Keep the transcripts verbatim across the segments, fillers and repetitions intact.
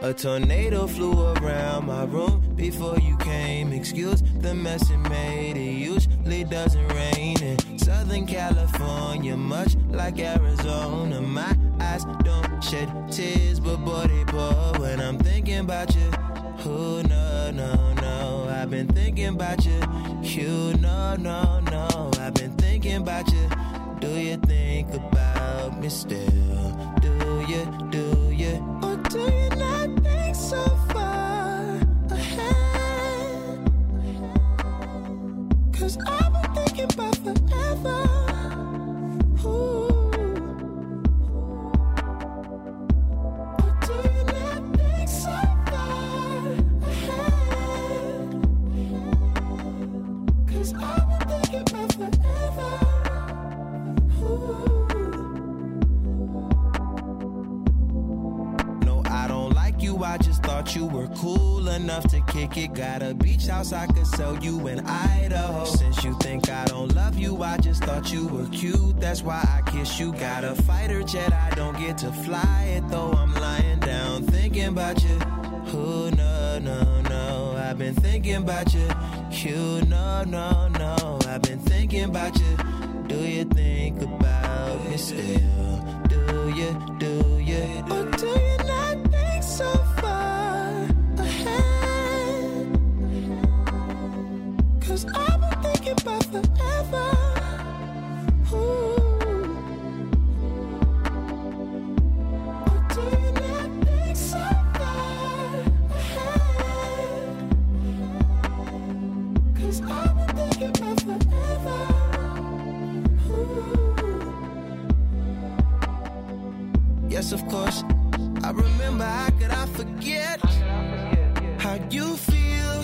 A tornado flew around my room before you came. Excuse the mess it made. It usually doesn't rain in Southern California, much like Arizona. My eyes don't shed tears, but boy they pour when I'm thinking about you. Oh no, no, no, I've been thinking about you. You, no, no, no, I've been thinking about you. Do you think about me still? Do you, do you, or do you not think so far ahead? Cause I've been thinking about forever. Ooh. Or do you not think so far ahead? Cause I've been thinking about forever. No, I don't like you, I just thought you were cool enough to kick it. Got a beach house I could sell you in Idaho. Since you think I don't love you, I just thought you were cute. That's why I kiss you. Got a fighter jet, I don't get to fly it, though I'm lying down thinking about you. Oh no, no, no, I've been thinking about you. You, no, no, no, I've been thinking about you. Do you think about me still? Do you, do you, or do you not think so far ahead? Cause I've been thinking about forever. Ooh. Or do you not think so far ahead? Cause I've been thinking about forever. Yes, of course, I remember. How could I forget how you feel?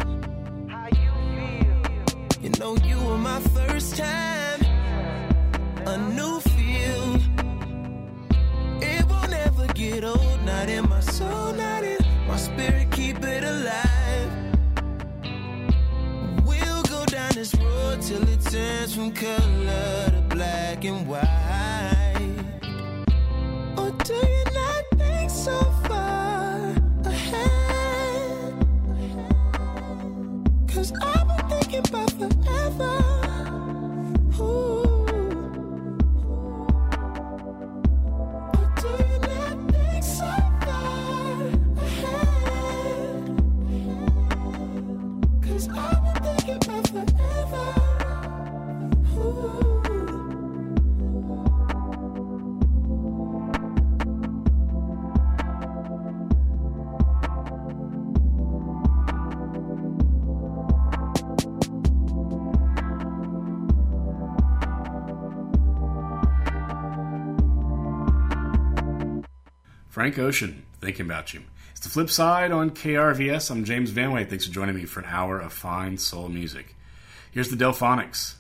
You know you were my first time, a new feel. It won't ever get old, not in my soul, not in my spirit, keep it alive. We'll go down this road till it turns from color to black and white. Or do you not think so far ahead? Cause I've been thinking about forever. Ooh. Or do you not think so far ahead? Cause I've been thinking about forever. Ooh. Frank Ocean, thinking about you. It's the flip side on K R V S. I'm James Van Weyck. Thanks for joining me for an hour of fine soul music. Here's the Delphonics.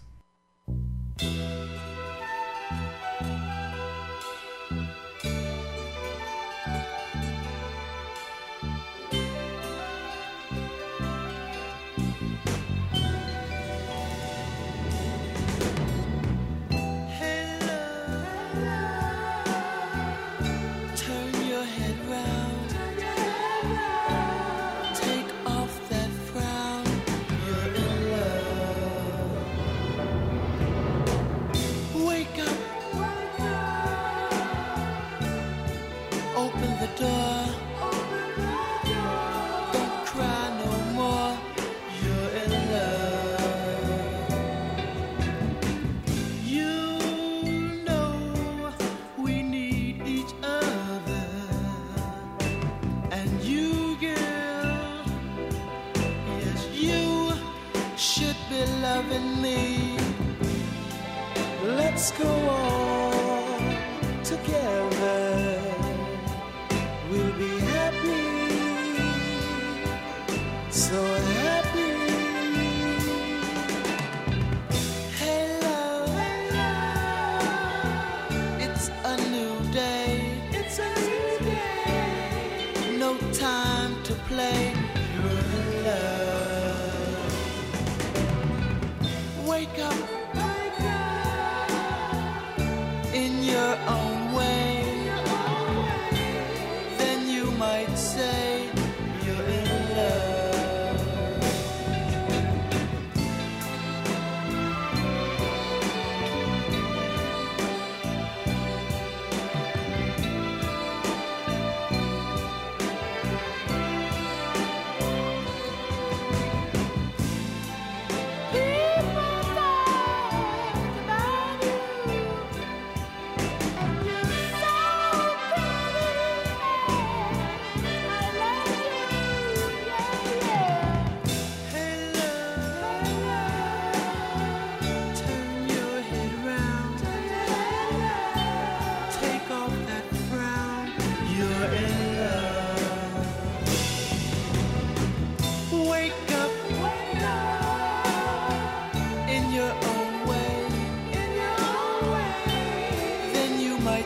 Let's go on together. We'll be happy, so happy. Hey love, hey love, it's a new day. It's a new day. No time to play. You're in love. Wake up. In your own way, then you might say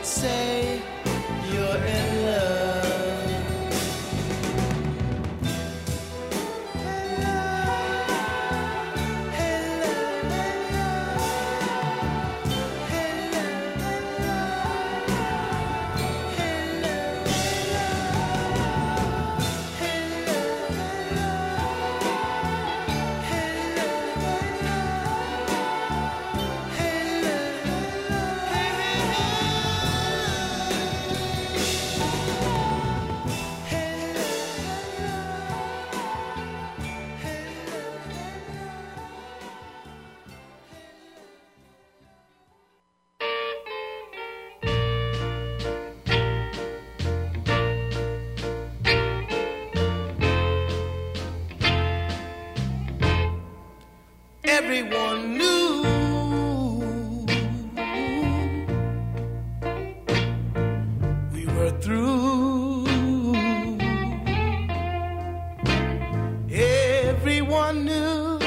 say you're in love. Everyone knew we were through. Everyone knew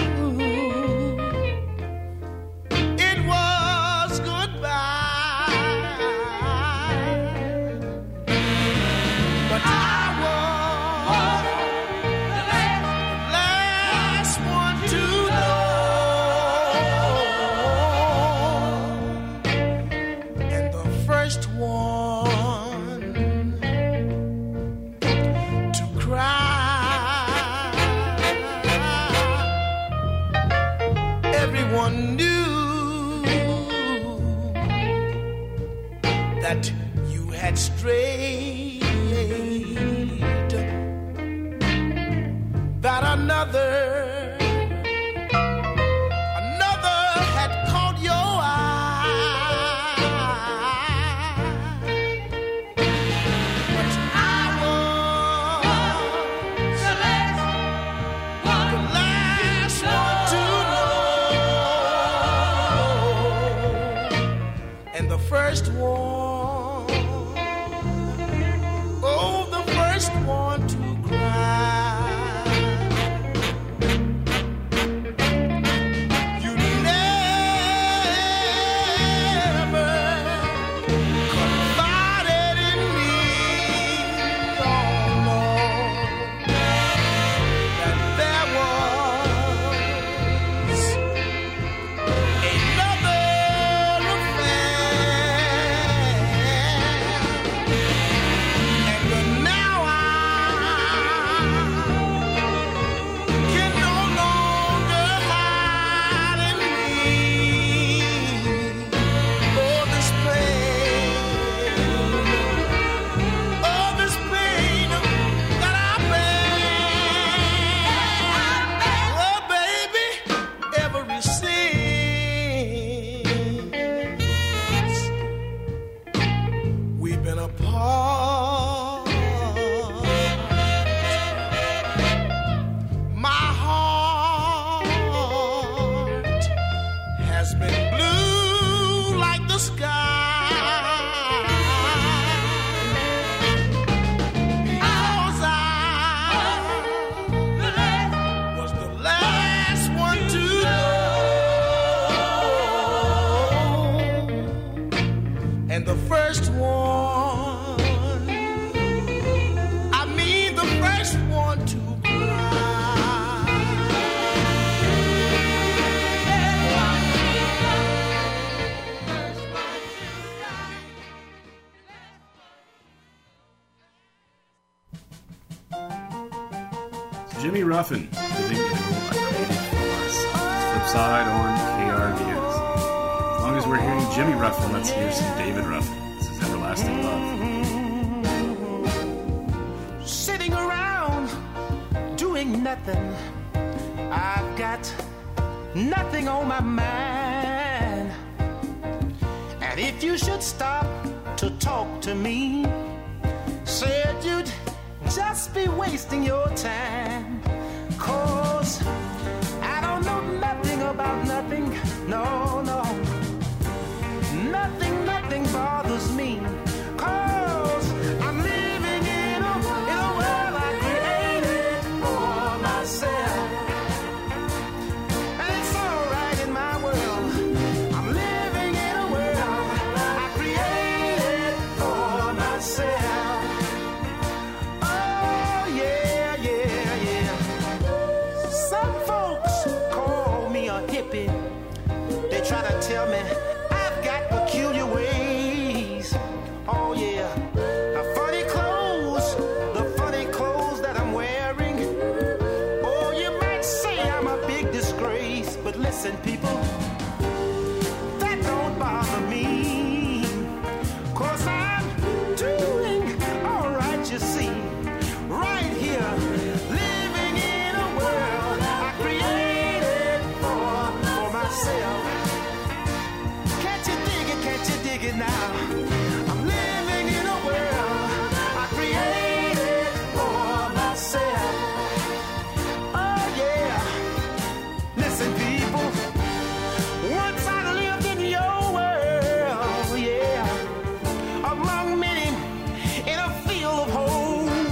it was goodbye. But I was the last one to know. Everyone knew that you had strayed, that another, another had caught your eye. But I was the last one, the last one to the first one, oh, the first one to cry. You never confided in me, oh Lord, that there was another Jimmy Ruffin, living in a world I created for us. Flipside on K R V S. As long as we're hearing Jimmy Ruffin, let's hear some David Ruffin. This is Everlasting Love. Sitting around doing nothing, I've got nothing on my mind. And if you should stop to talk to me, said you'd just be wasting your time. 'Cause I don't know nothing about nothing, no, no. Nothing, nothing bothers me. 'Cause I'm living in a, in a world I created for myself. And it's alright in my world. I'm living in a world I created gotta tell me I've got peculiar ways. Oh yeah, the funny clothes, the funny clothes that I'm wearing. Oh, you might say I'm a big disgrace, but listen, people, that don't bother me, 'cause I'm doing all right, you see, right here, living in a world I created for, for myself. Can't you dig it, can't you dig it now? I'm living in a world I created for myself. Oh yeah, listen people, once I lived in your world, yeah, among many in a field of hope,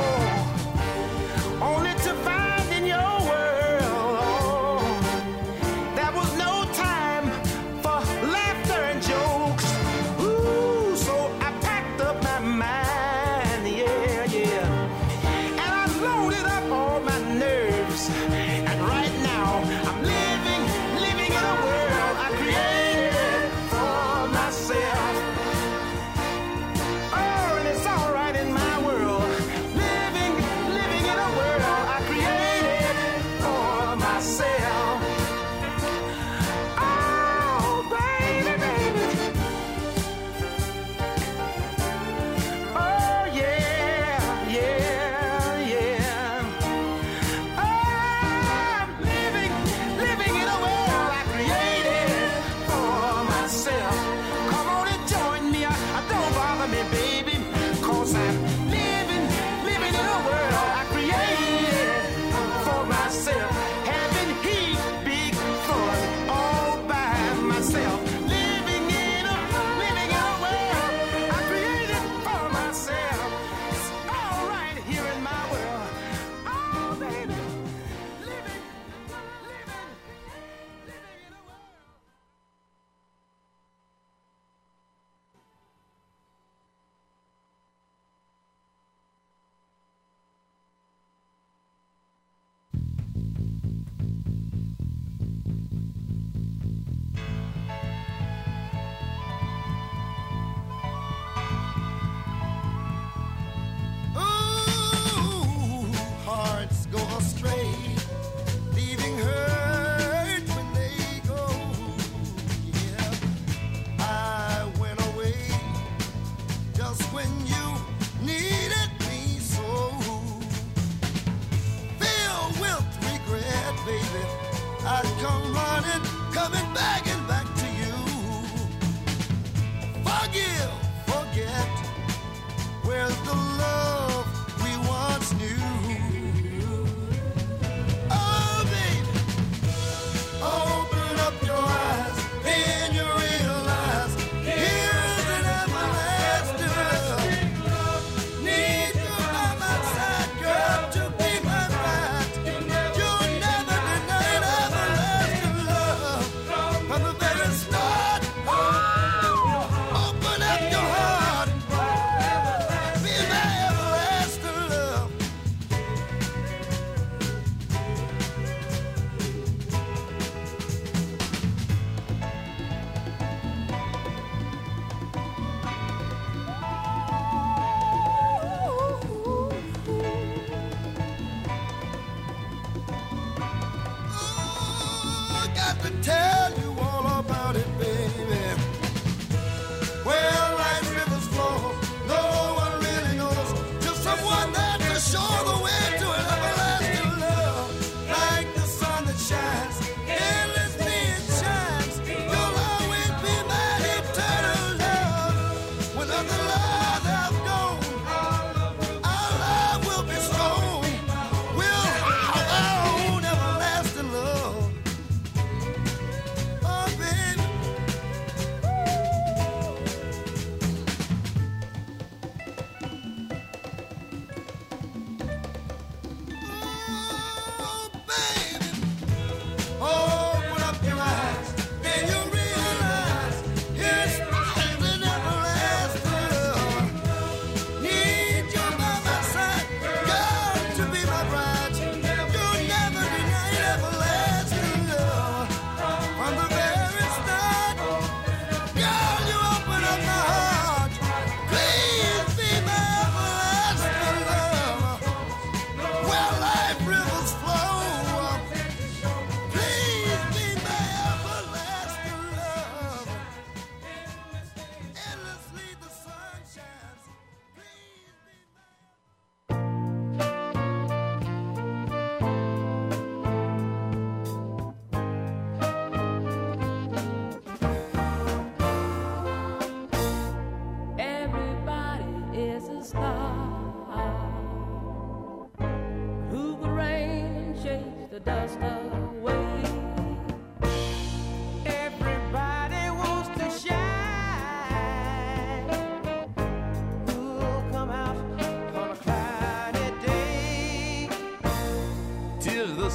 oh, only to find in your world, oh, there was no time for laughter and jokes. Ooh,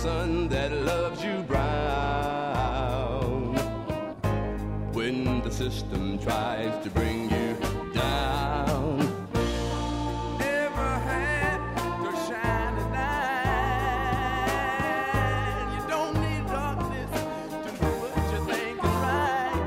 sun that loves you brown. When the system tries to bring you down, never had to shine a light. You don't need darkness to know what you think is right.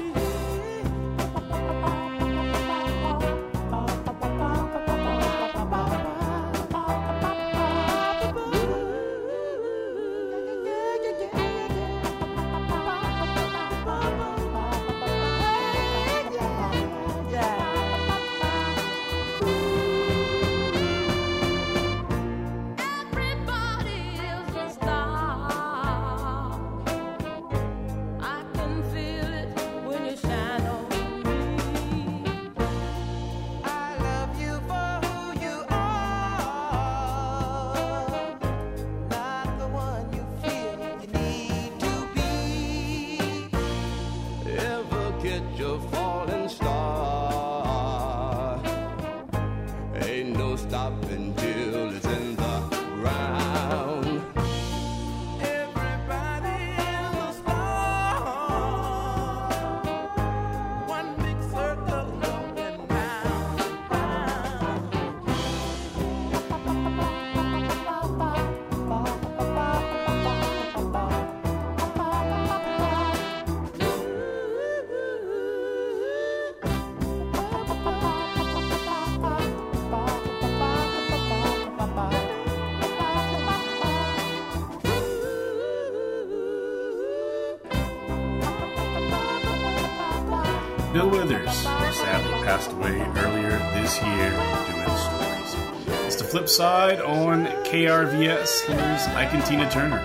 Bill Withers sadly passed away earlier this year doing stories. It's the flip side on K R V S. Here's Ike and Tina Turner.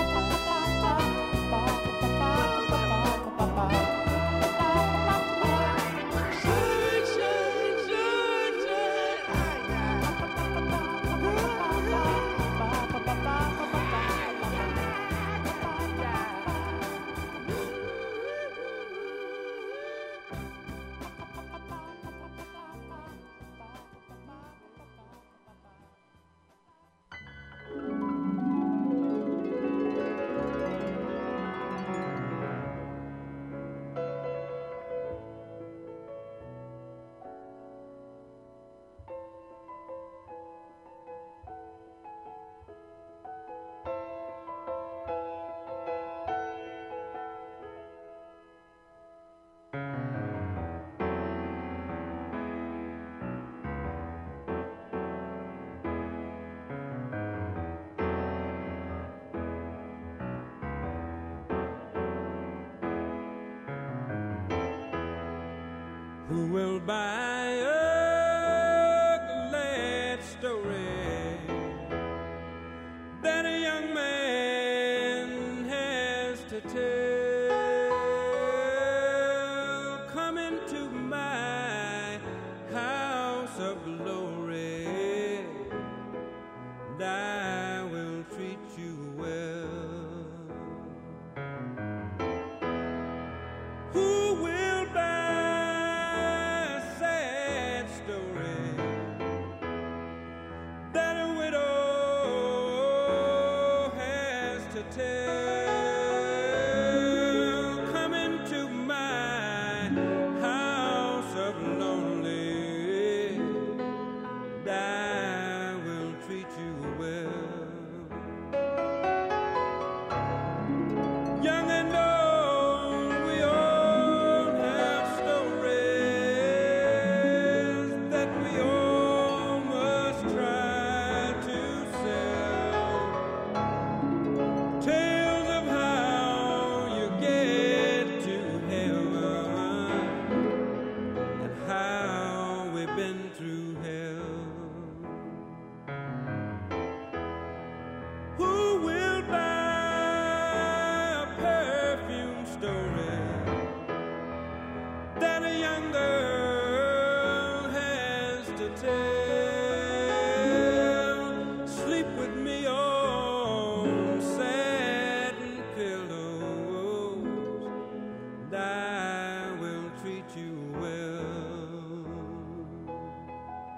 Who will buy a glad story that a young man has to tell? Come into my house of glory, and I will treat you well. Who will buy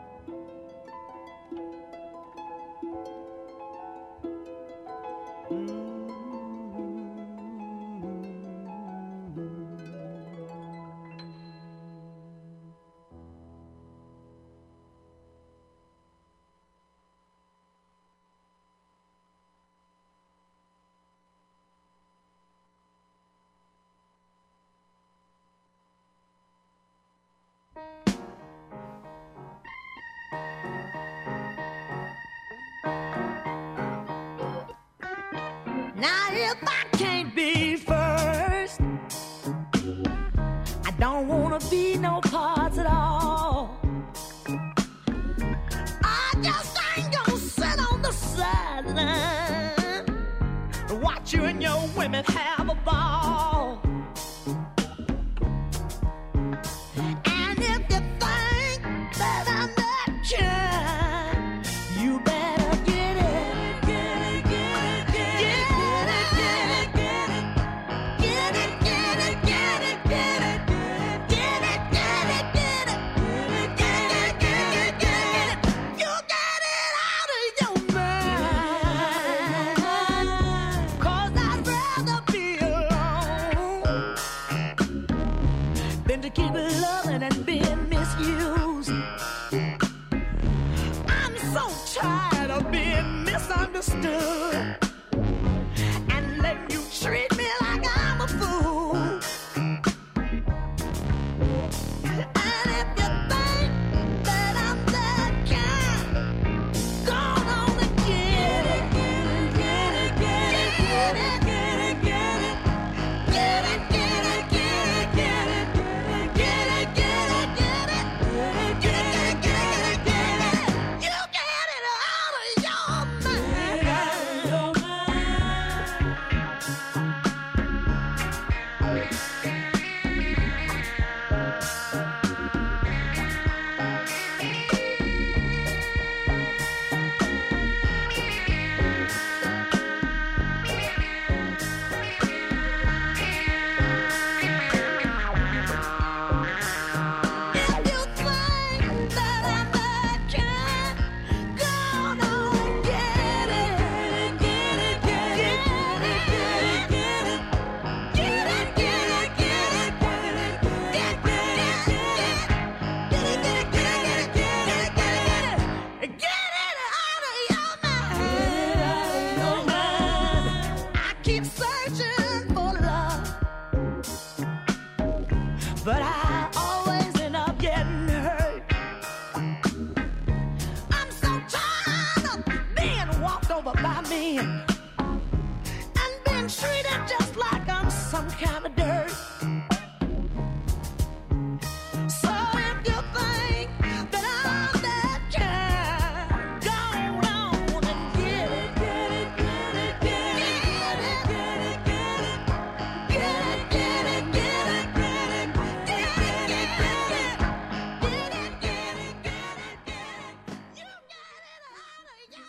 Mm-hmm. don't wanna be no parts at all. I just ain't gonna sit on the sideline and watch you and your women have a ball. And if you think that I'm that kind, you better get it, get it, get it, get it, get it, get it, get it, get it, get it, get it, get it, get it, get it, get it, get it, get it. You get it out of your mind, 'cause I'd rather be alone than to keep loving and being misused. I'm so tired of being misunderstood and letting you treat me like I'm a fool. And if you think that I'm that kind, go on and get it, get it, get it, get it, get it, get it, get it, get it, get it, get it, get it, get it, get it, get it, get it, get it, get it. You get it out of your mind. If you think that I'm that kind, go on and get it, get it, get it, get it, get it, get it, get it, get it, get it, get it, get it, get it, get it, get it, get it, get it, get it, get it out of your mind. I keep searching for love, but I always end up getting hurt. I'm so tired of being walked over by men and being treated just like I'm some kind of dirt. So if you think that I'm that kind, go on and get it, get it, get it, get it, get it, get it, get it, get it, get it, get it, get it, get it, get it, get it, get it, get it, get it. You get it out of your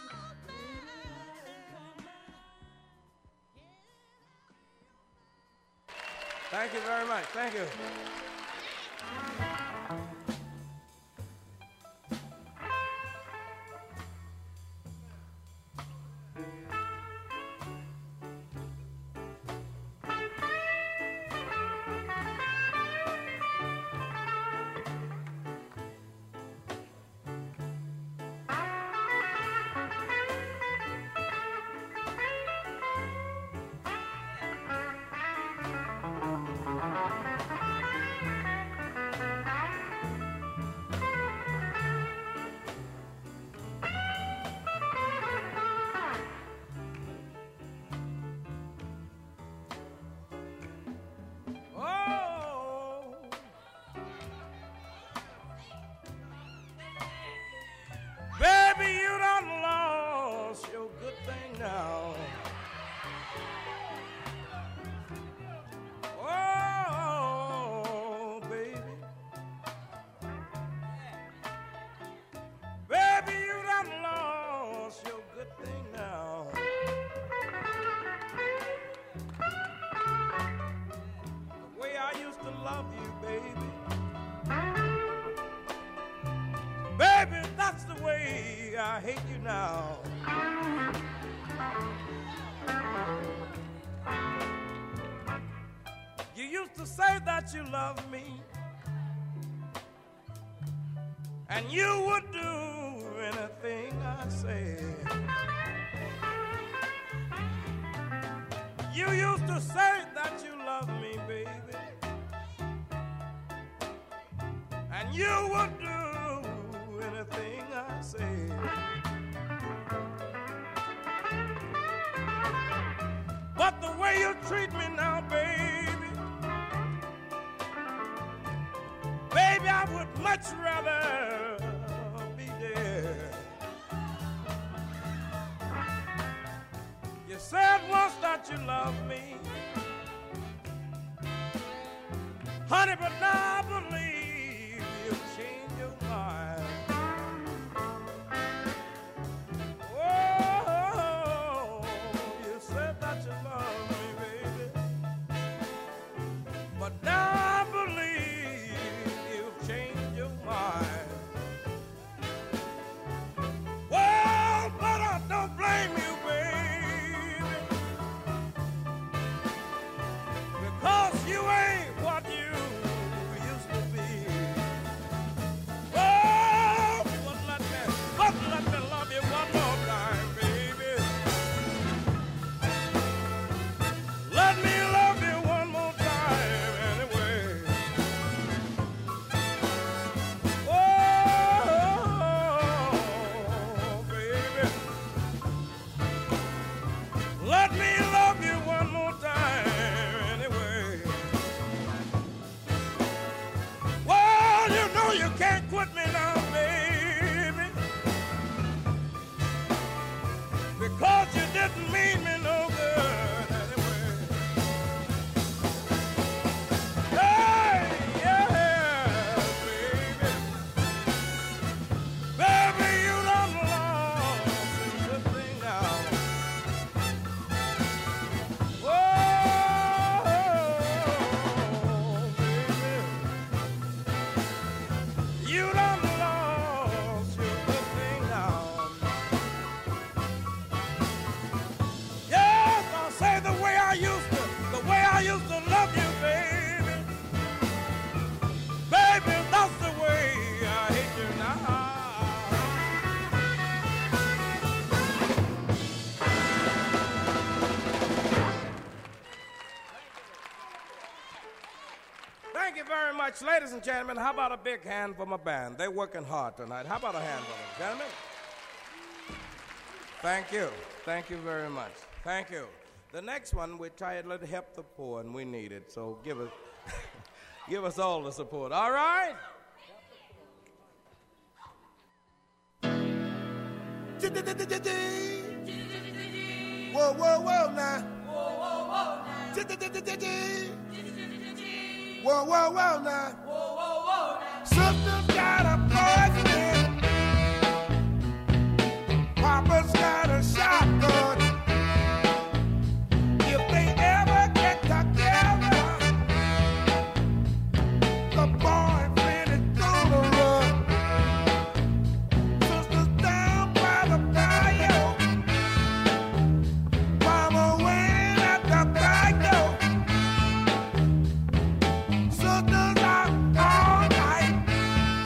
mind. Thank you very much. Thank you. Oh, baby, you done lost your good thing now. Oh, baby, baby, you done lost your good thing now. The way I used to love you, baby. Baby, that's the way I hate you now. You used to say that you loved me, and you would do anything I said. You used to say that you loved me, baby, and you would do anything I said. But the way you treat me now, baby, would much rather be dead. You said once that you loved me, honey, but now I believe you've changed your mind. Oh, you said that you loved me, baby, but now I believe you've changed your mind. Well, but I don't blame you, baby, because you ain't what you used to be. Oh, but let me, but let me love you one more time, baby. Let me love you one more time anyway. Oh, baby. Let me love you one more time anyway. Well, you know you can't quit me now, baby, because you didn't mean me no good anyway. Hey, yeah, baby. Baby, you done lost the thing now. Whoa, baby. You done lost your good thing now. Yes, I'll say the way I used to, the way I used to love you, baby. Baby, that's the way I hate you now. Thank you very much, ladies and gentlemen. How about a big hand for my band? They're working hard tonight. How about a hand for them, gentlemen? Thank you. Thank you very much. Thank you. The next one, we're trying to help the poor, and we need it. So give us, give us all the support. All right? Whoa, whoa, whoa, now. Whoa, whoa, whoa, now. Sister's got a boyfriend. Papa's got a shotgun. If they ever get together, the boyfriend is gonna run. Sister's down by the bayou. Mama waiting at the back door. Sister's out all night.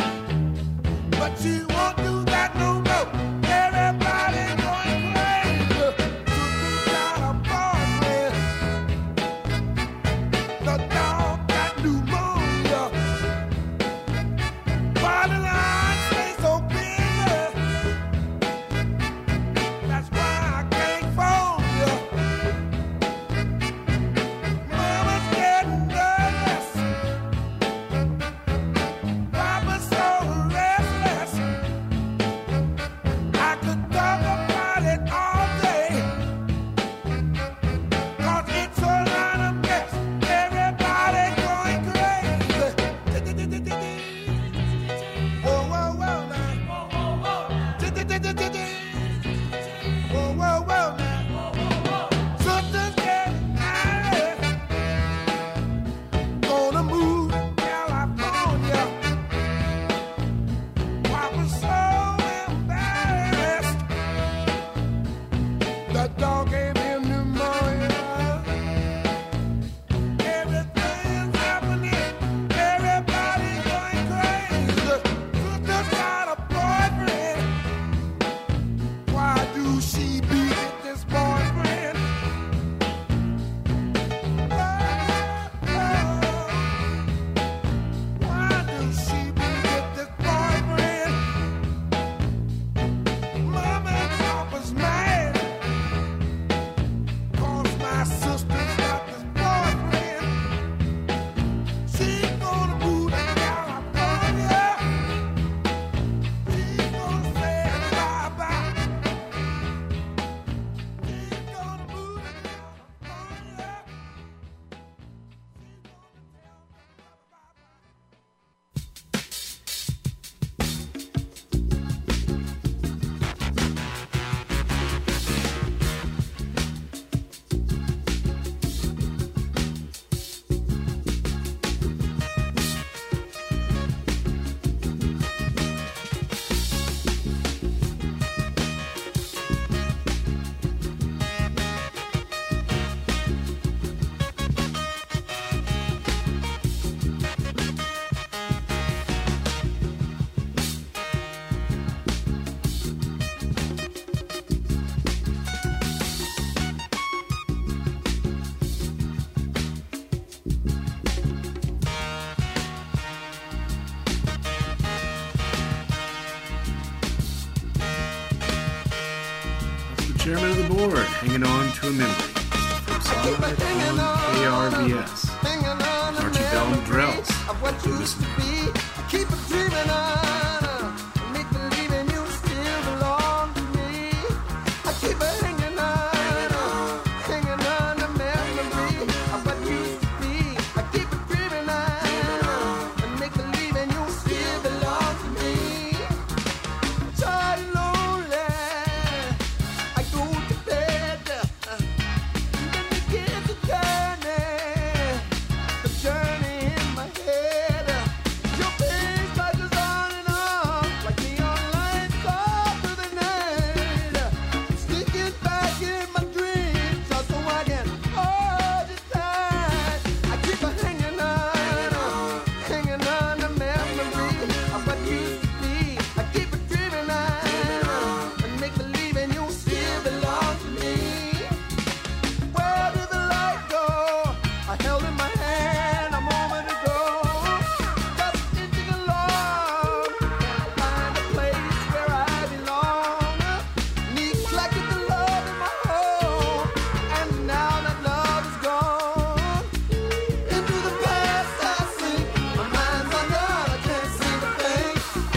Chairman of the board, hanging on to a memory. Flipside on K R V S. Archie Bell and the Drells. You're listening. Keep it dreaming on, make believing you still belong to me. I keep it hanging on, hanging on the memory of what used to be. I keep it dreaming on, and make believing you still belong to me. So lonely, I go to bed, then begin to journey, the journey in my head. Your face touches on and on like neon lights all through the night. Sneaking back in my dreams just so I can hold you tight. I keep on hanging on, hanging on the memory of what used to be. I keep it dreaming on, and make believing you still belong to me. Where did the light go? I held in my hand a moment ago. Just inching along, find a place where I belong. Neglected the love in my home, and now that love is gone. Into the past I sink, my mind's undone, I can't see the thing.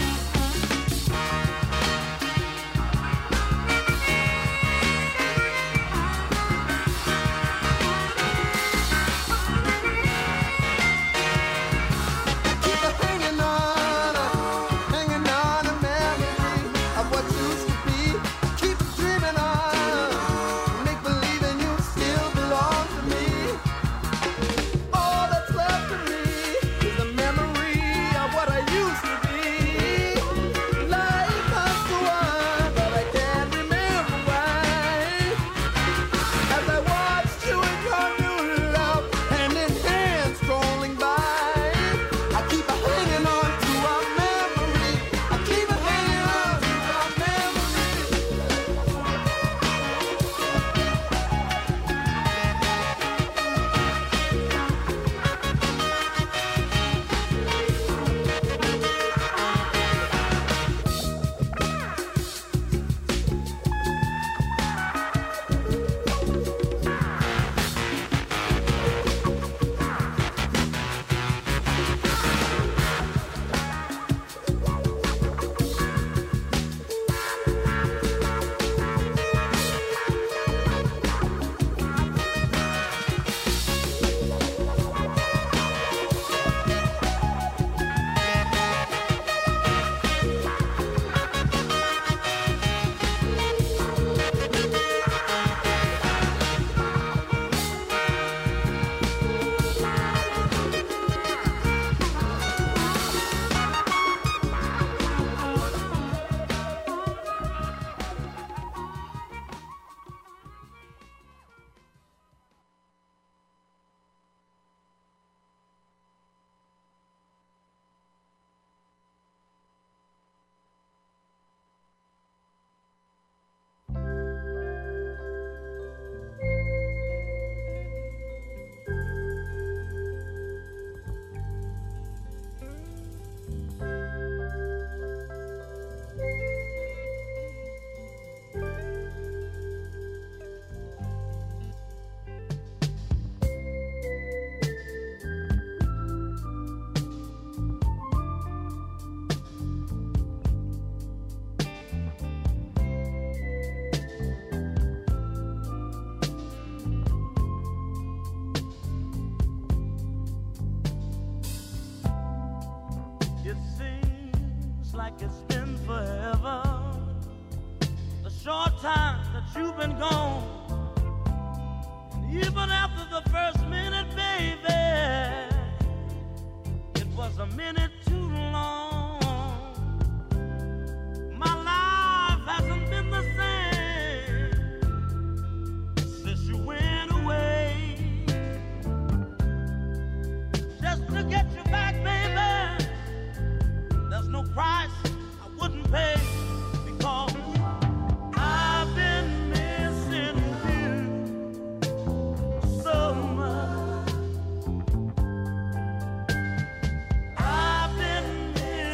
Keep it hanging on, hanging on a memory of what used to be. Keep it dreaming on, make believing you still belong to me. All that's left of me is the memory of what I used to be. Life comes to one, but I can't remember why. As I watched you in your new love, hand in hand strolling by, I keep a hanging on to our memory. I keep a hanging on to our memory. It seems like it's been forever, the short time that you've been gone. And even after the first minute, baby, it was a minute too long. My life hasn't been the same since you went away. Just to get you back, baby, there's no price I wouldn't pay, because I've been missing you so much. I've been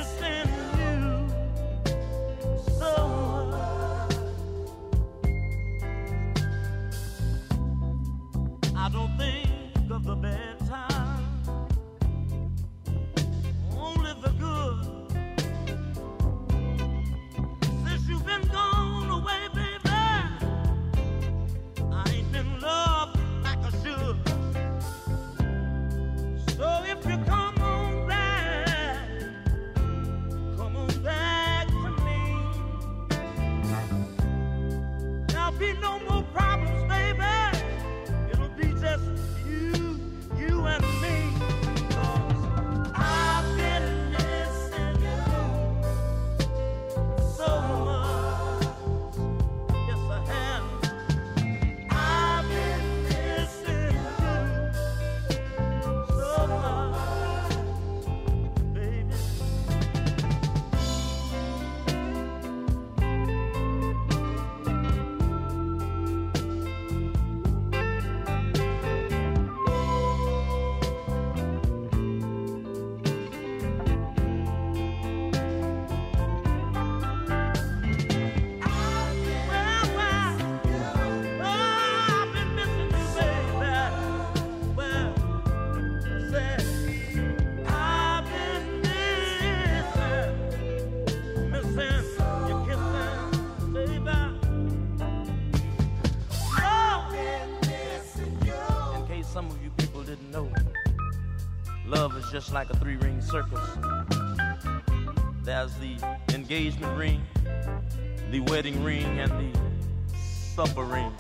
much like a three-ring circus. There's the engagement ring, the wedding ring, and the supper ring.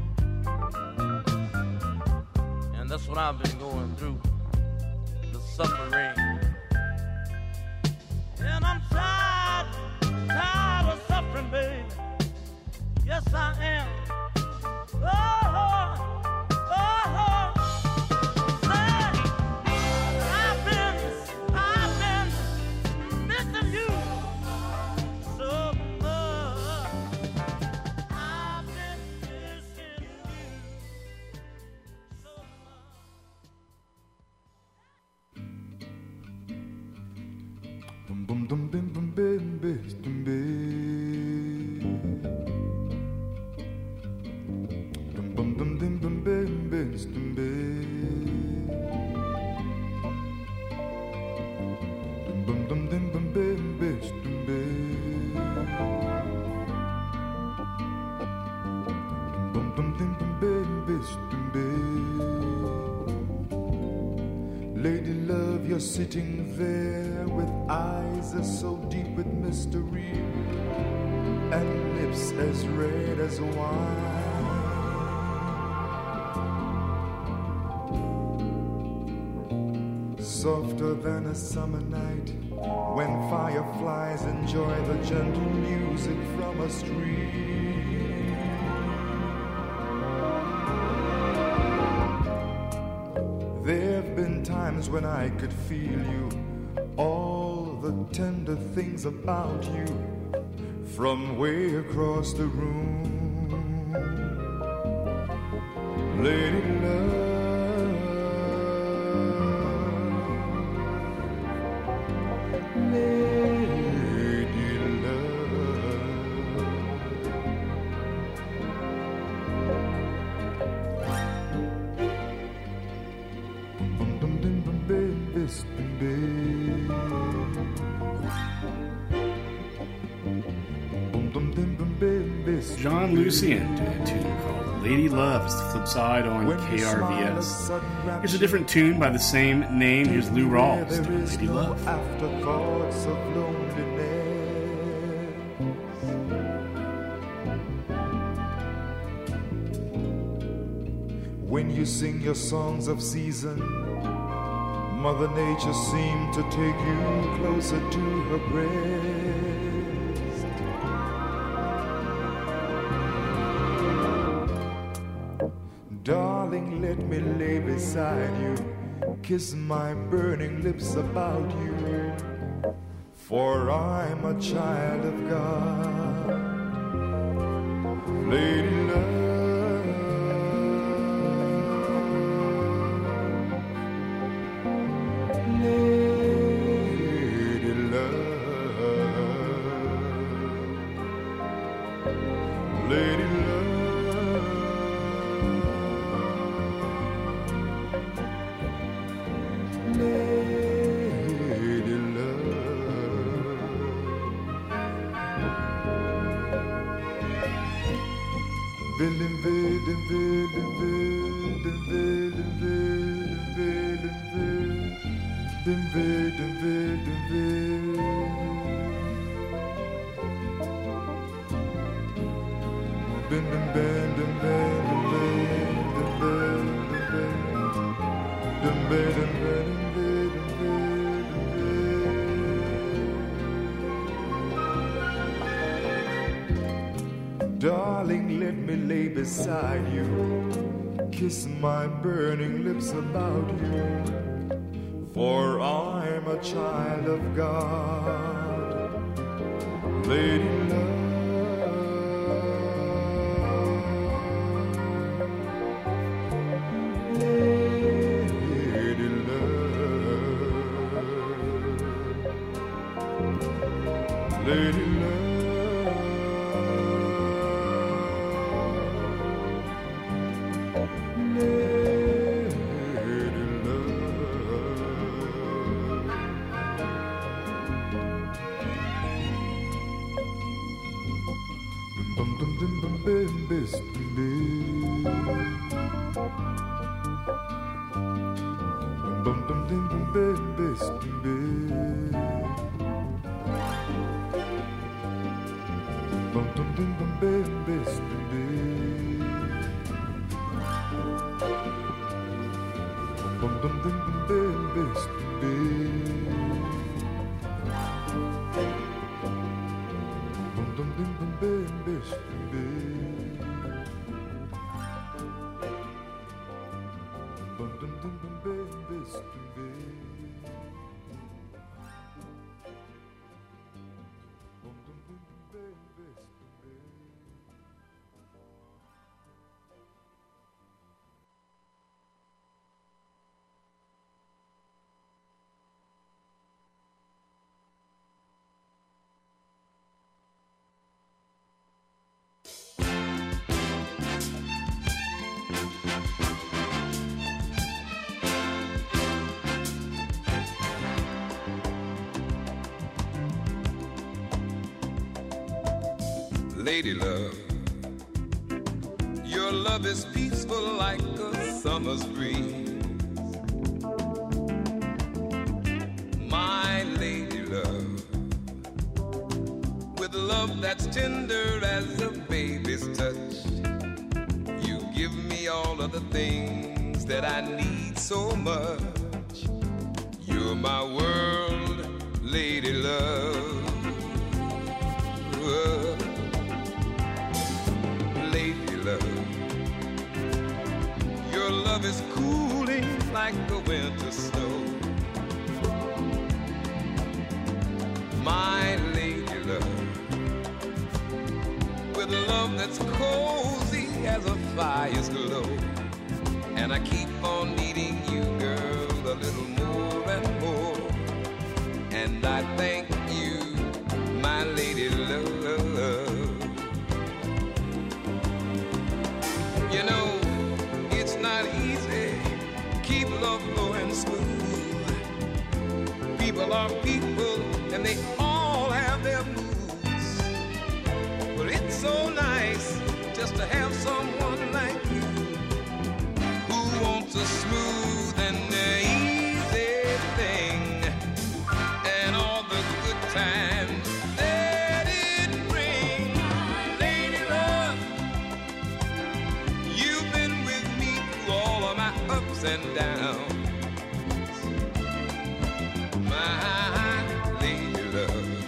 And that's what I've been going through, the supper ring. And I'm tired, tired of suffering, baby. Yes, I am. Oh, oh, oh. Say, I've been, I've been missing you so much. I've been missing you so much. Bum bum dum bim bum bim bim bim bim. Bum bum dum bim bum bim bim bim bim. Bum bum dum bim bum bim bim bim. Bum bum dum bim bim bim bim. Lady love, you're sitting there with eyes as so deep with mystery and lips as red as wine. Softer than a summer night when fireflies enjoy the gentle music from a stream. There have been times when I could feel you, all the tender things about you, from way across the room. Lady love, lady love. Bum dum dum bum bim bis bim bim. Bum dum dum bum bim bis. John Lucien did a tune called Lady Love. It's the flip side on When K you R V smile, a S. sudden Here's a different tune by the same name. Here's Lou Rawls There doing is Lady no Love. afterthoughts of loneliness. When you sing your songs of season, Mother Nature seemed to take you closer to her breast. Darling, let me lay beside you, kiss my burning lips about you, for I'm a child of God. Lady love, lady love, lady love. Lady love, Billy, Billy, Billy, Billy, Billy, Billy, Billy, Billy, Billy. Bim, bim, bim, bim, bim, bim, bim, bim, bim, bim, bim, bim. Darling, let me lay beside you, kiss my burning lips about you, for I'm a child of God. Lady love, lady love, lady love. Lady love, your love is peaceful like a summer's breeze. My lady love, with love that's tender as a baby's touch, you give me all of the things that I need so much. You're my world, lady love. Whoa. Your love is cooling like the winter snow. My lady love, with love that's cozy as a fire's glow. And I keep on needing you, girl, a little more and more. And I thank you, my lady love. You know, it's not easy, keep love flowing smooth. People are people, and they all have their moods. But it's so nice just to have someone like you, who wants a smooth and easy thing, and all the good times that it brings. Lady love, you've been with me through all of my ups and downs. My lady love,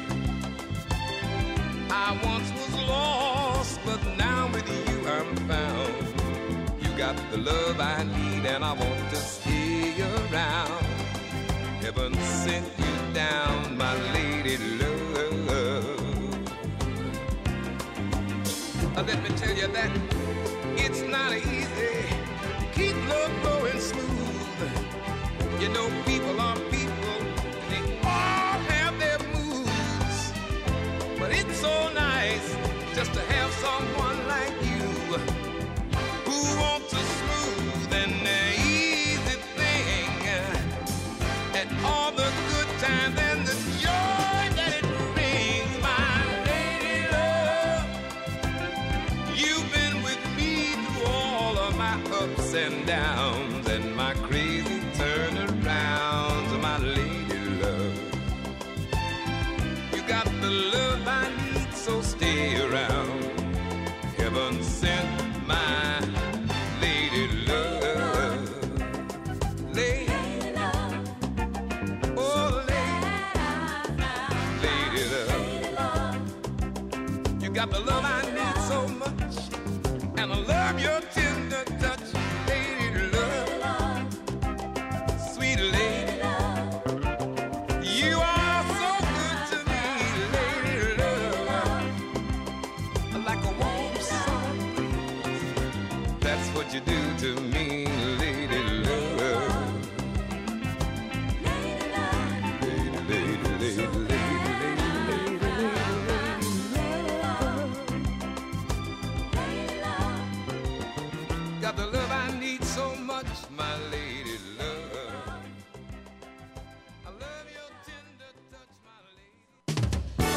I once was lost, but now with you I'm found. You got the love I need, and I want to stay around. Heaven sent you down, my lady love. Uh, let me tell you that it's not easy, keep love going smooth. You know, people are people, they all have their moods. But it's so nice just to have someone like you, who wants a smooth and easy thing, and all the good times and the joy that it brings. My lady love, you've been with me through all of my ups and downs and my crazy turnarounds. My lady love, you got the love I need, so stay around. Heaven sent my lady love. Lady love, oh lady, lady love. You got the love I need so much, and I love your tender touch. Lady love, sweet lady love, you are so good to me. Lady love, like a warm sun breeze. That's what you do to me, lady love. Lady, lady, lady, lady, lady, lady. Got the love I need so much, my lady love. I love your tender touch, my lady.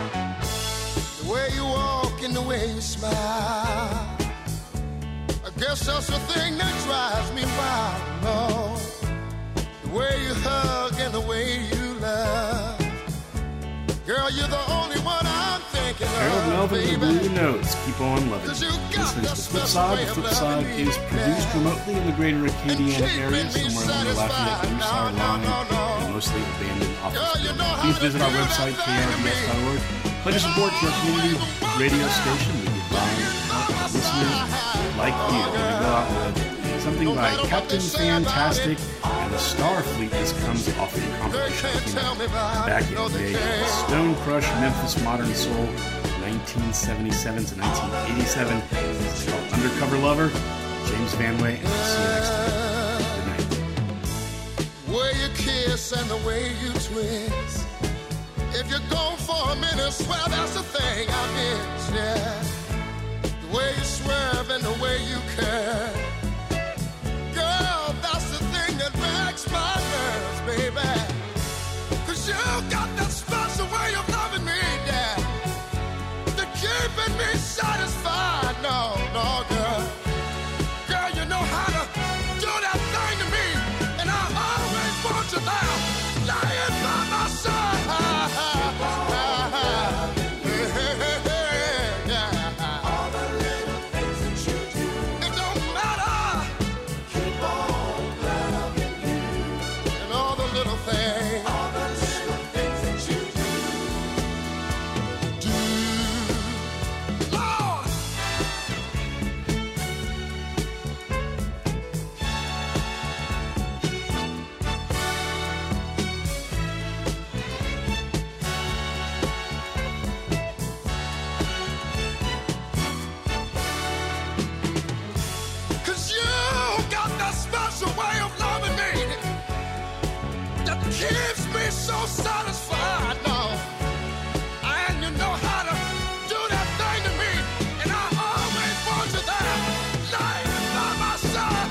The way you walk and the way you smile, I guess There's such a thing that drives me wild, no. The way you hug and the way you love. Girl, you're the only one I'm thinking Harold of, Melvin and baby. the Blue Notes. Keep on loving. Cause you Listening got to that the Flip special Side. way The of Flip loving Side me, is produced yeah. remotely in the greater Acadiana keeping area, me somewhere along the Lafayette satisfied. Broussard No, no, line, no, no. and mostly abandoned office Girl, you know buildings. how Please to visit our do that website, thing K R to V me. S dot org. Pledge your support to our community radio station. We get by listeners like you. We're going to go out with something by Captain Fantastic and the Starfleet. This comes off of the compilation that came out back in the day. Stone Crush, Memphis Modern Soul, nineteen seventy-seven to nineteen eighty-seven. It's called Undercover Lover. James Vanway, and we'll see you next time. Good night. Way you kiss and the way you twist. If you're gone for a minute, swear that's the thing I miss, yeah. The way you swerve and the way you care. Girl, that's the thing that makes my nerves, baby. Cause you got that special way of loving me, yeah. They're keeping me satisfied, no, no, girl. Girl, you know how to do that thing to me. And I always want you there, lying by my side. All the little things that you do, it don't matter. Keep on loving you. And all the little things, all the little things that you do. Do, Lord. Cause you got that special way of loving me that keeps me so satisfied now. And you know how to do that thing to me, and I always want you there, lying by my side.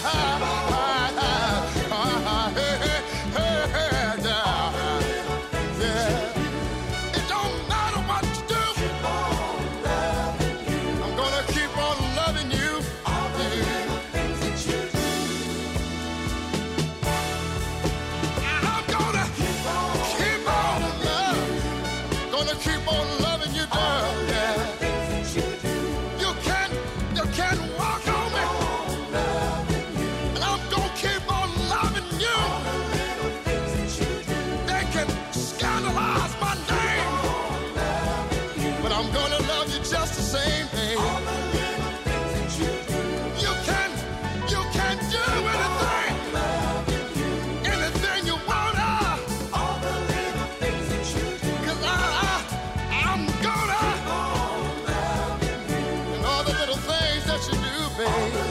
Yeah. It don't matter what you do. I'm gonna keep on loving you. All the little things that you do. And I'm gonna keep on, keep on loving. Gonna keep on loving you, girl. Yeah. You can, you can walk on me. And I'm gonna keep on loving you. They can scandalize my name, but I'm gonna love you just the same, baby. You can, you can do anything, anything you wanna. Cause I, I, I'm gonna, and all the little things that you do, baby.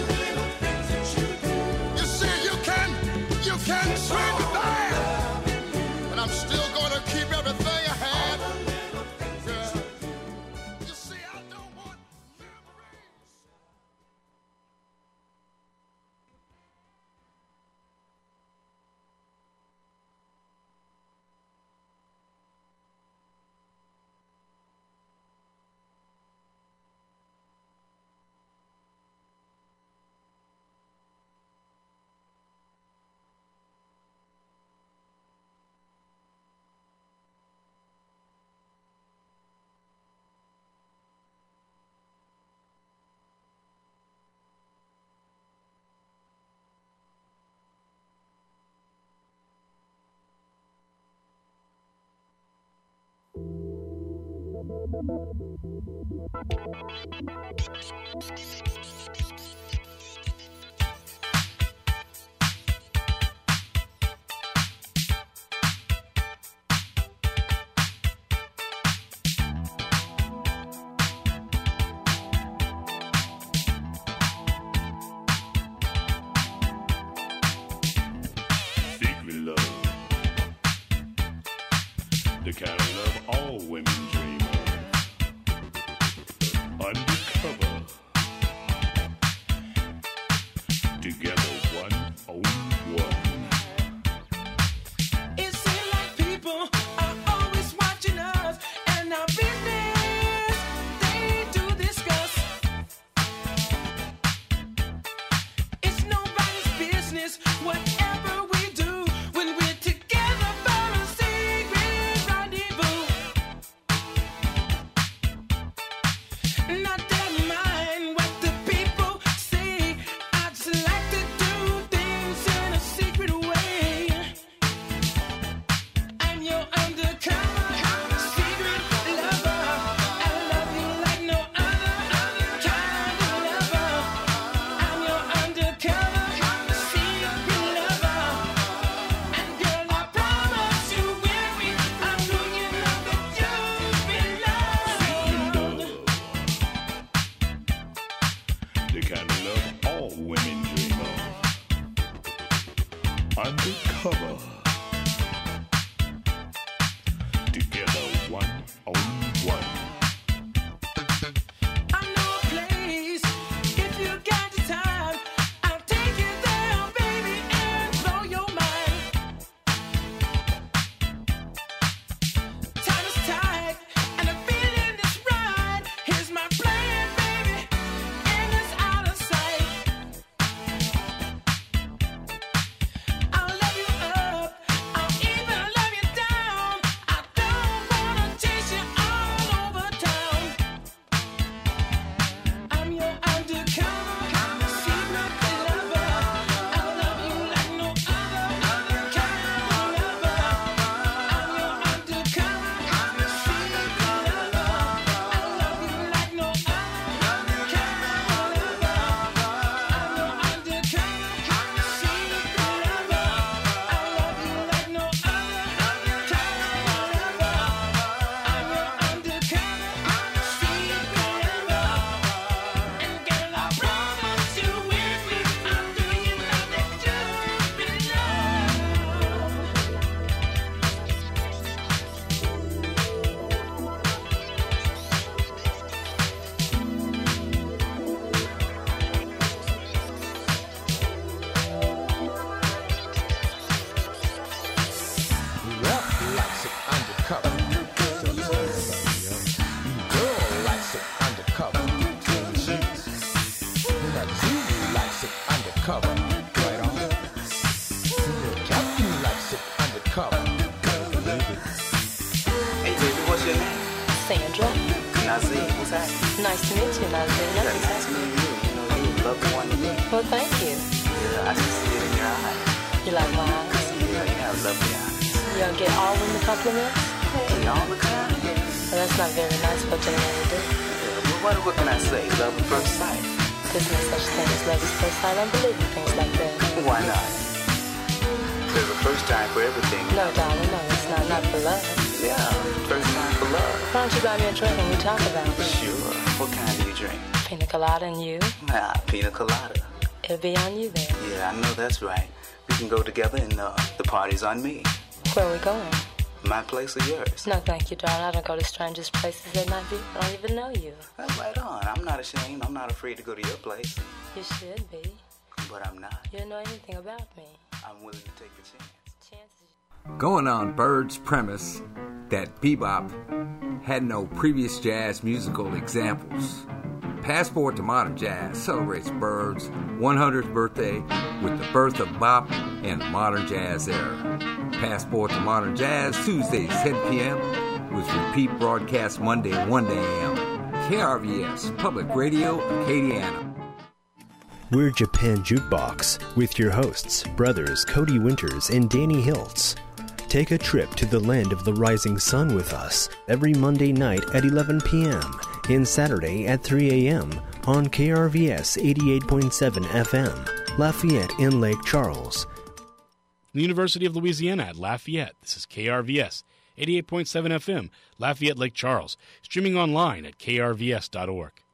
You see, you can, you can treat me bad, but I'm still gonna keep everything I had. Girl, you see, I don't want memories. Secret love, the kind of love all women dream of. Undercover, together one on one. It seems like people are always watching us, and our business they do discuss. undercover. Together, one on one. I know a place, if you got the time, I'll take you there, baby, and blow your mind. Time is tight, and the feeling is right. Here's my plan, baby, and it's out of sight. I'll love you up, I'll even love you down. I don't wanna chase you all over town. I'm your undercover, secret lover. I'll love you like no other, other kind of lover. I'm your undercover, secret lover. I'll love you like no other, other kind of lover. I'm your undercover, secret lover. I'll love you like no other, other kind of lover. I'm your undercover, secret lover. And girl, I promise you with me, I'll do you nothing to Rough likes it undercover. Girl likes it undercover. Now Julie likes it undercover. Right on. Captain likes it undercover. Hey, baby, what's your name? Sandra. Nazir. What's that? Nice to meet you, Nazir. Yeah, nice to meet you. You know, you love the one to me. Well, thank you. Yeah, I can see it in your eyes. You like my eyes? Yeah, you have lovely eyes. You don't get all women compliments? Hey, all the time? Well, that's not very nice, but you know what to do. Yeah, well, what, what can I say? Love at first sight. There's no such thing as love at first sight. I don't believe in things like that. Why not? There's a first time for everything. No, darling, no, it's not. Not for love. Yeah, first time for love. Why don't you buy me a drink and we talk about it? Sure. What kind do you drink? Pina colada and you? Ah, pina colada. It'll be on you then. Yeah, I know that's right. We can go together and uh, the party's on me. Where are we going? My place or yours? No, thank you, darling. I don't go to strangers' places that not be. I don't even know you. Well, right on. I'm not ashamed. I'm not afraid to go to your place. You should be. But I'm not. You don't know anything about me. I'm willing to take a chance. Chances. Going on Bird's premise that bebop had no previous jazz musical examples, Passport to Modern Jazz celebrates Bird's one hundredth birthday with the birth of bop and the modern jazz era. Passport to Modern Jazz, Tuesdays, ten p.m., with repeat broadcast Monday, one a.m. K R V S, Public Radio, Acadiana. We're Japan Jukebox with your hosts, brothers Cody Winters and Danny Hiltz. Take a trip to the land of the rising sun with us every Monday night at eleven p.m. and Saturday at three a.m. on K R V S eighty-eight point seven F M, Lafayette and Lake Charles. The University of Louisiana at Lafayette. This is K R V S eighty-eight point seven F M, Lafayette, Lake Charles. Streaming online at k r v s dot org.